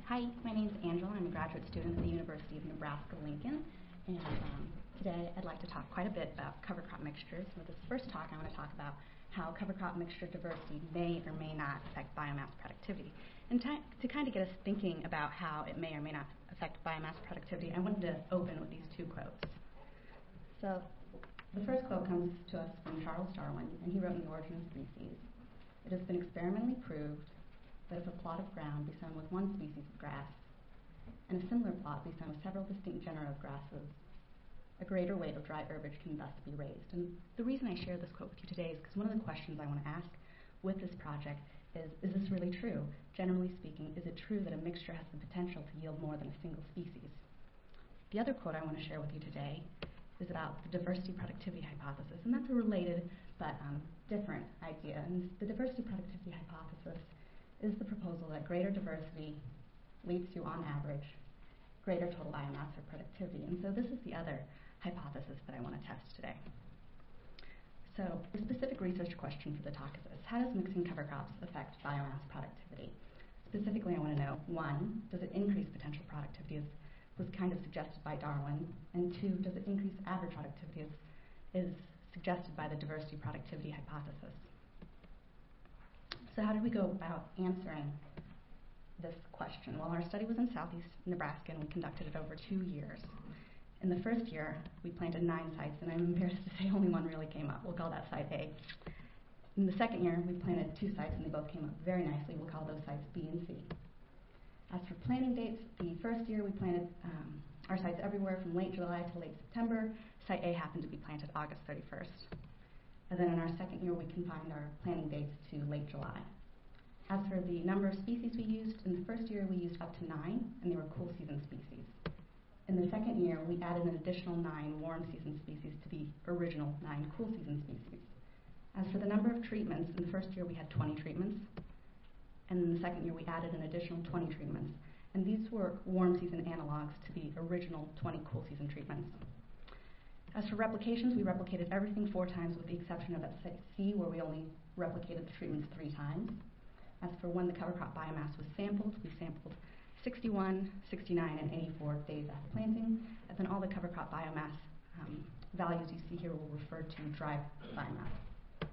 Hi, my name is Angela. I'm a graduate student at the University of Nebraska-Lincoln, and today I'd like to talk quite a bit about cover crop mixtures. With this first talk, I want to talk about how cover crop mixture diversity may or may not affect biomass productivity. And to kind of get us thinking about how it may or may not affect biomass productivity, I wanted to open with these two quotes. So the first quote comes to us from Charles Darwin, and he wrote in The Origin of Species, "It has been experimentally proved that if a plot of ground be sown with one species of grass, and a similar plot be sown with several distinct genera of grasses, a greater weight of dry herbage can thus be raised." And the reason I share this quote with you today is because one of the questions I want to ask with this project is this really true? Generally speaking, is it true that a mixture has the potential to yield more than a single species? The other quote I want to share with you today is about the diversity productivity hypothesis, and that's a related but different idea. And the diversity productivity hypothesis is the proposal that greater diversity leads to, on average, greater total biomass or productivity. And so this is the other hypothesis that I want to test today. So the specific research question for the talk is this: how does mixing cover crops affect biomass productivity? Specifically, I want to know, one, does it increase potential productivity as was kind of suggested by Darwin? And two, does it increase average productivity as is suggested by the diversity productivity hypothesis? So how did we go about answering this question? Well, our study was in southeast Nebraska, and we conducted it over 2 years. In the first year, we planted 9 sites, and I'm embarrassed to say only one really came up. We'll call that site A. In the second year, we planted 2 sites, and they both came up very nicely. We'll call those sites B and C. As for planting dates, the first year we planted our sites everywhere from late July to late September. Site A happened to be planted August 31st. And then in our second year, we confined our planting dates to late July. As for the number of species we used, in the first year we used up to 9, and they were cool season species. In the second year, we added an additional 9 warm season species to the original 9 cool season species. As for the number of treatments, in the first year we had 20 treatments, and in the second year we added an additional 20 treatments. And these were warm season analogs to the original 20 cool season treatments. As for replications, we replicated everything 4 times with the exception of at site C, where we only replicated the treatments 3 times. As for when the cover crop biomass was sampled, we sampled 61, 69, and 84 days after planting, and then all the cover crop biomass values you see here will refer to dry biomass.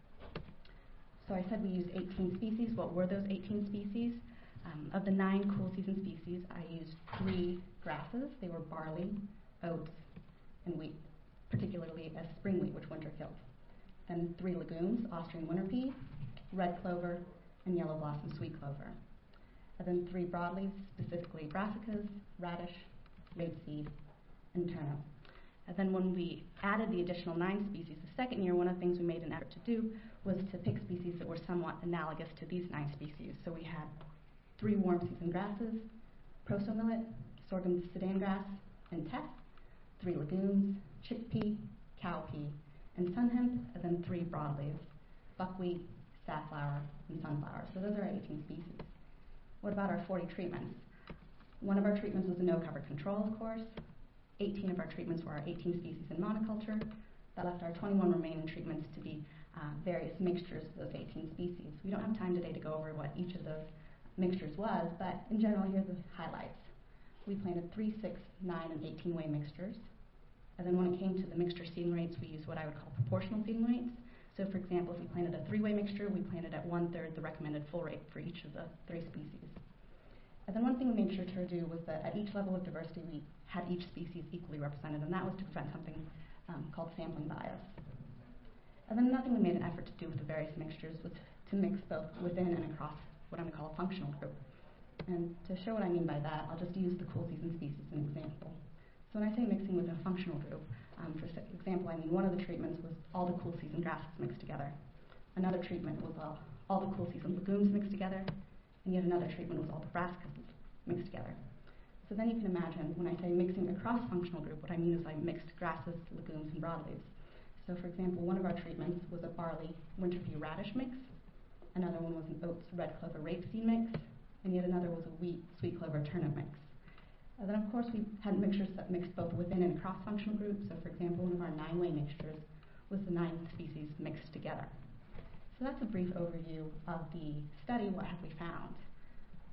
So I said we used 18 species. What were those 18 species? Of the 9 cool season species, I used 3 grasses. They were barley, oats, and wheat, particularly as spring wheat, which winter killed. Then 3 legumes, Austrian winter pea, red clover, and yellow blossom sweet clover. And then 3 broadleaves, specifically brassicas, radish, rapeseed, and turnip. And then when we added the additional 9 species the second year, one of the things we made an effort to do was to pick species that were somewhat analogous to these 9 species. So we had 3 warm season grasses, proso millet, sorghum sudan grass, and teff, 3 legumes, chickpea, cowpea, and sun hemp, and then 3 broadleaves, buckwheat, safflower, and sunflower. So those are our 18 species. What about our 40 treatments? One of our treatments was a no-cover control, of course. 18 of our treatments were our 18 species in monoculture. That left our 21 remaining treatments to be various mixtures of those 18 species. We don't have time today to go over what each of those mixtures was, but in general, here are the highlights. We planted 3, 6, 9, and 18 way mixtures. And then when it came to the mixture seeding rates, we used what I would call proportional seeding rates. So for example, if we planted a 3-way mixture, we planted at 1/3 the recommended full rate for each of the 3 species. And then one thing we made sure to do was that at each level of diversity, we had each species equally represented, and that was to prevent something called sampling bias. And then another thing we made an effort to do with the various mixtures was to mix both within and across what I'm going to call a functional group. And to show what I mean by that, I'll just use the cool season species as an example. So when I say mixing within a functional group, for example, I mean one of the treatments was all the cool season grasses mixed together. Another treatment was all the cool season legumes mixed together, and yet another treatment was all the brassicas mixed together. So then you can imagine when I say mixing across functional group, what I mean is I mixed grasses, legumes, and broadleaves. So for example, one of our treatments was a barley winter pea radish mix, another one was an oats red clover rapeseed mix, and yet another was a wheat sweet clover turnip mix. And then of course we had mixtures that mixed both within and across functional groups. So for example, one of our 9-way mixtures was the 9 species mixed together. So that's a brief overview of the study. What have we found?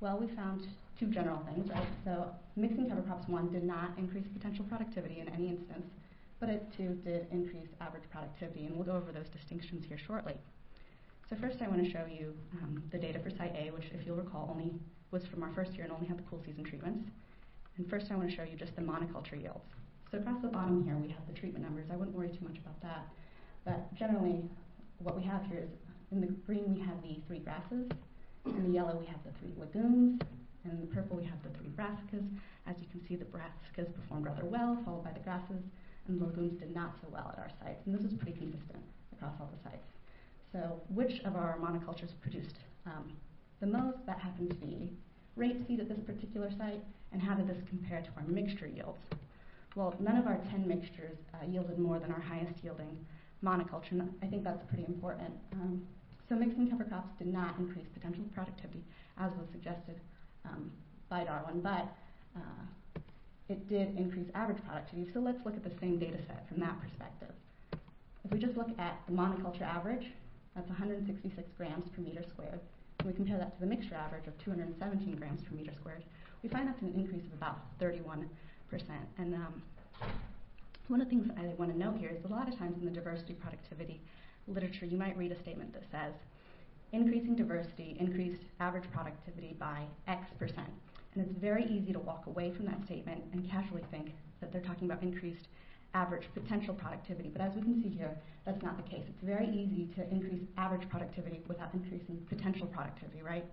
Well, we found two general things, right? So mixing cover crops, one, did not increase potential productivity in any instance, but it, two, did increase average productivity, and we'll go over those distinctions here shortly. So first I want to show you the data for Site A, which, if you'll recall, only was from our first year and only had the cool season treatments. And first I want to show you just the monoculture yields. So across the bottom here we have the treatment numbers. I wouldn't worry too much about that. But generally, what we have here is, in the green we have the 3 grasses, in the yellow we have the 3 legumes, and in the purple we have the 3 brassicas. As you can see, the brassicas performed rather well, followed by the grasses, and the legumes did not so well at our sites. And this is pretty consistent across all the sites. So which of our monocultures produced the most? That happened to be rapeseed at this particular site. And how did this compare to our mixture yields? Well, none of our 10 mixtures yielded more than our highest yielding monoculture, and I think that's pretty important. So mixing cover crops did not increase potential productivity, as was suggested by Darwin, but it did increase average productivity. So let's look at the same data set from that perspective. If we just look at the monoculture average, that's 166 grams per meter squared, and we compare that to the mixture average of 217 grams per meter squared, we find that's an increase of about 31%. And one of the things I want to note here is a lot of times in the diversity productivity literature, you might read a statement that says, increasing diversity increased average productivity by X%. And it's very easy to walk away from that statement and casually think that they're talking about increased average potential productivity. But as we can see here, that's not the case. It's very easy to increase average productivity without increasing potential productivity, right?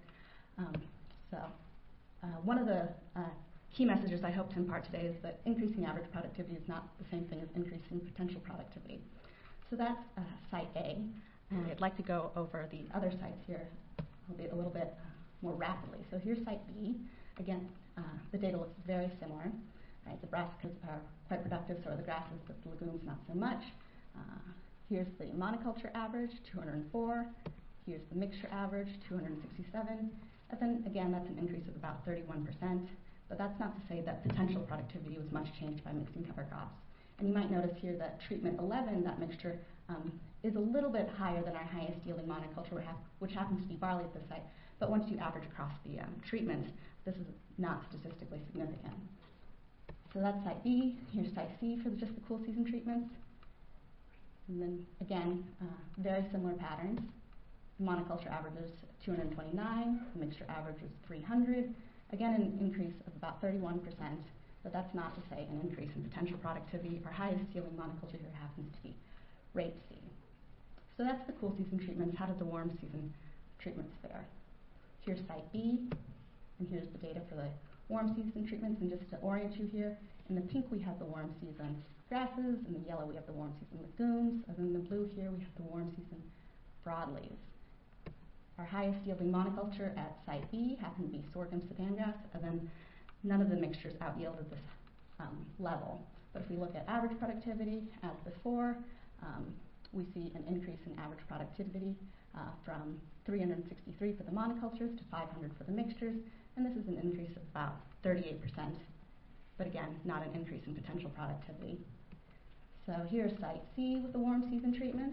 One of the key messages I hope to impart today is that increasing average productivity is not the same thing as increasing potential productivity. So that's Site A, and I'd like to go over the other sites here a little bit more rapidly. So here's Site B. Again, the data looks very similar. Right? The brassicas are quite productive, so are the grasses, but the legumes not so much. Here's the monoculture average, 204. Here's the mixture average, 267. And then again, that's an increase of about 31%. But that's not to say that potential productivity was much changed by mixing cover crops. And you might notice here that treatment 11, that mixture, is a little bit higher than our highest yielding monoculture, which happens to be barley at this site. But once you average across the treatments, this is not statistically significant. So that's Site B. Here's Site C for just the cool season treatments. And then again, very similar patterns. The monoculture average is 229, the mixture average is 300. Again, an increase of about 31%, but that's not to say an increase in potential productivity. Our highest yielding monoculture here happens to be rapeseed. So that's the cool season treatments. How did the warm season treatments fare? Here's Site B, and here's the data for the warm season treatments. And just to orient you here, in the pink we have the warm season grasses, in the yellow we have the warm season legumes, and in the blue here we have the warm season broadleaves. Our highest yielding monoculture at Site B happened to be sorghum sudan grass, and then none of the mixtures out-yielded this level. But if we look at average productivity, as before, we see an increase in average productivity from 363 for the monocultures to 500 for the mixtures, and this is an increase of about 38%, but again, not an increase in potential productivity. So here's Site C with the warm season treatments.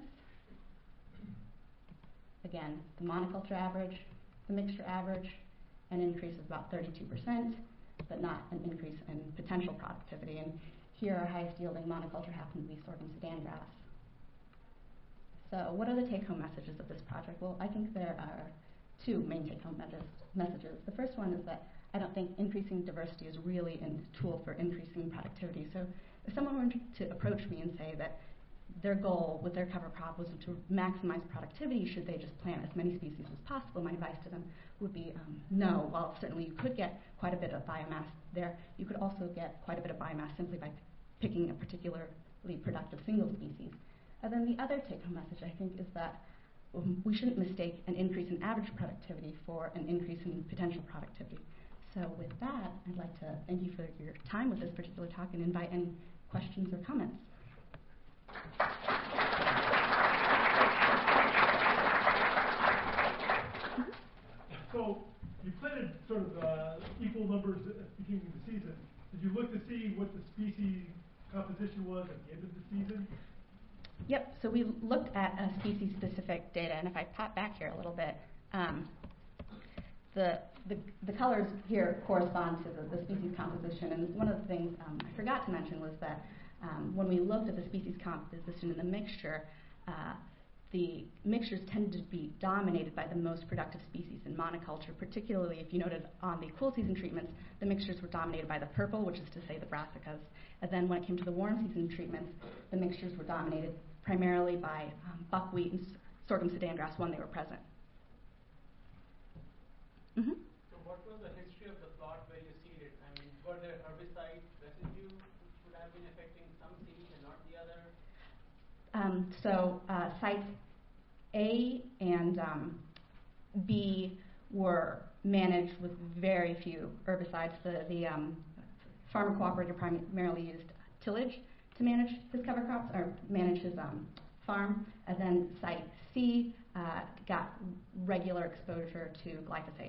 Again, the monoculture average, the mixture average, an increase of about 32%, but not an increase in potential productivity. And here our highest yielding monoculture happened to be sorghum sudan grass. So what are the take-home messages of this project? Well, I think there are two main take-home messages. The first one is that I don't think increasing diversity is really a tool for increasing productivity. So if someone were to approach me and say that their goal with their cover crop was to maximize productivity, should they just plant as many species as possible, my advice to them would be no. While certainly you could get quite a bit of biomass there, you could also get quite a bit of biomass simply by picking a particularly productive single species. And then the other take-home message, I think, is that we shouldn't mistake an increase in average productivity for an increase in potential productivity. So with that, I'd like to thank you for your time with this particular talk and invite any questions or comments. So you planted sort of equal numbers at the beginning of the season. Did you look to see what the species composition was at the end of the season? Yep, so we looked at species-specific data, and if I pop back here a little bit, the colors here correspond to the species composition, and one of the things I forgot to mention was that when we looked at the species composition in the mixture, the mixtures tended to be dominated by the most productive species in monoculture, particularly if you noted on the cool season treatments, the mixtures were dominated by the purple, which is to say the brassicas. And then when it came to the warm season treatments, the mixtures were dominated primarily by buckwheat and sorghum sudan grass when they were present. Mm-hmm. So what was the history of the plot where you seeded? I mean, were there herbicide residue which would have been affecting some seeds and not the other? Sites A and B were managed with very few herbicides. The farmer cooperator primarily used tillage to manage his cover crops or manage his farm, and then site C got regular exposure to glyphosate.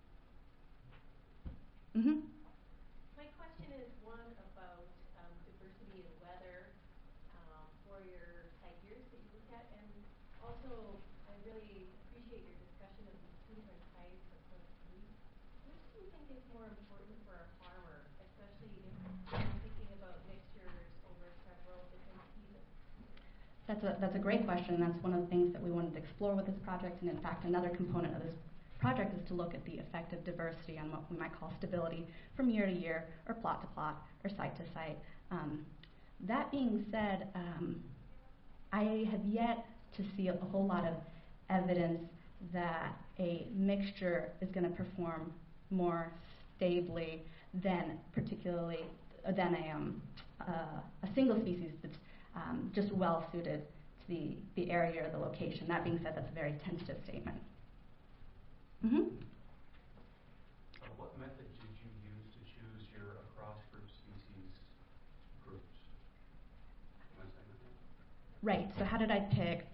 Mm-hmm. My question is one about diversity in weather for your site years that you looked at, and also I really appreciate your discussion of these two different types of wheat. Which do you think is more important for a farmer, especially if you're thinking about mixtures over several different seasons? That's a great question, and that's one of the things that we wanted to explore with this project. And in fact, another component of this project is to look at the effect of diversity on what we might call stability from year to year, or plot to plot, or site to site. That being said, I have yet to see a whole lot of evidence that a mixture is going to perform more stably than than a single species that's just well suited to the area or the location. That being said, that's a very tentative statement. Mm-hmm. What method did you use to choose your across group species groups? Right. So how did I pick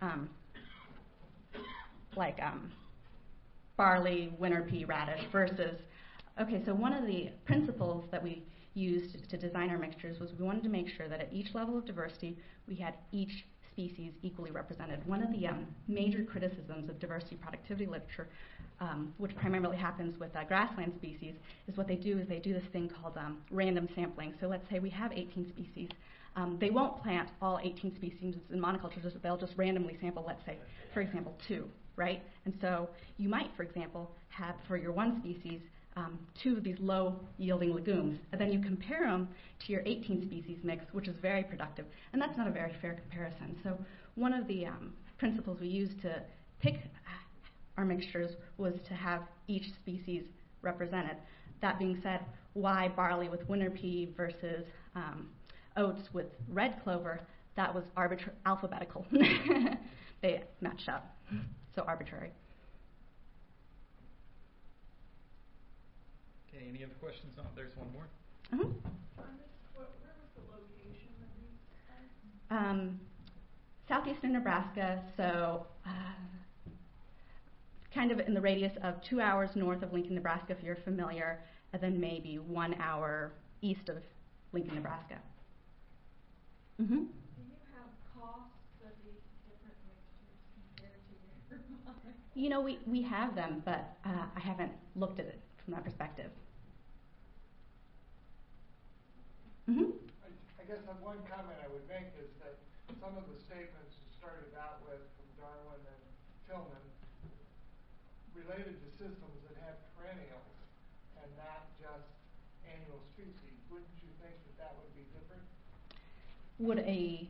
barley, winter pea, radish versus? Okay. So one of the principles that we used to design our mixtures was we wanted to make sure that at each level of diversity we had each species equally represented. One of the major criticisms of diversity productivity literature, which primarily happens with grassland species, is what they do is they do this thing called random sampling. So let's say we have 18 species. They won't plant all 18 species in monocultures. They'll just randomly sample, let's say, for example, 2, right? And so you might, for example, have for your one species 2 of these low-yielding legumes, and then you compare them to your 18 species mix, which is very productive, and that's not a very fair comparison. So one of the principles we used to pick our mixtures was to have each species represented. That being said, why barley with winter pea versus oats with red clover? That was alphabetical. They matched up, so arbitrary. Okay, any other questions? Oh, there's one more. Uh-huh. Where was the location of these sites? Southeastern Nebraska, so kind of in the radius of 2 hours north of Lincoln, Nebraska, if you're familiar, and then maybe 1 hour east of Lincoln, Nebraska. Mm-hmm. Do you have costs of these different mixtures compared to your You know, we have them, but I haven't looked at it from that perspective. Mm-hmm. I guess one comment I would make is that some of the statements you started out with from Darwin and Tillman related to systems that have perennials and not just annual species. Wouldn't you think that would be different? Would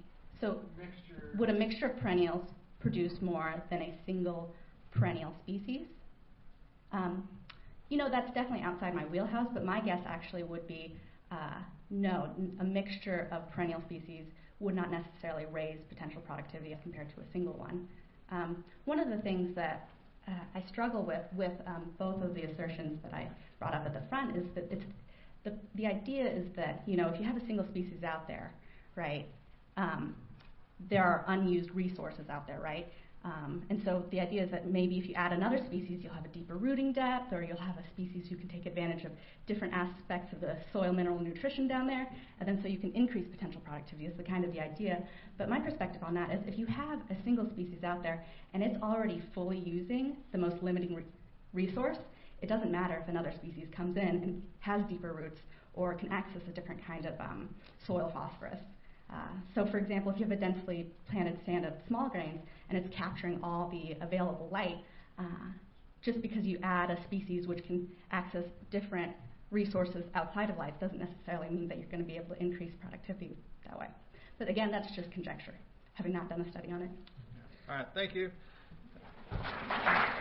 a mixture of perennials produce more than a single perennial species? You know, that's definitely outside my wheelhouse, but my guess actually would be no, a mixture of perennial species would not necessarily raise potential productivity as compared to a single one. One of the things that I struggle with both of the assertions that I brought up at the front is that the idea is that, you know, if you have a single species out there, right, there are unused resources out there, right? And so the idea is that maybe if you add another species, you'll have a deeper rooting depth, or you'll have a species who can take advantage of different aspects of the soil mineral nutrition down there, and then so you can increase potential productivity is the kind of the idea. But my perspective on that is if you have a single species out there and it's already fully using the most limiting resource, it doesn't matter if another species comes in and has deeper roots or can access a different kind of soil phosphorus. So for example, if you have a densely planted stand of small grains and it's capturing all the available light, just because you add a species which can access different resources outside of life doesn't necessarily mean that you're going to be able to increase productivity that way. But again, that's just conjecture, having not done a study on it. All right, thank you.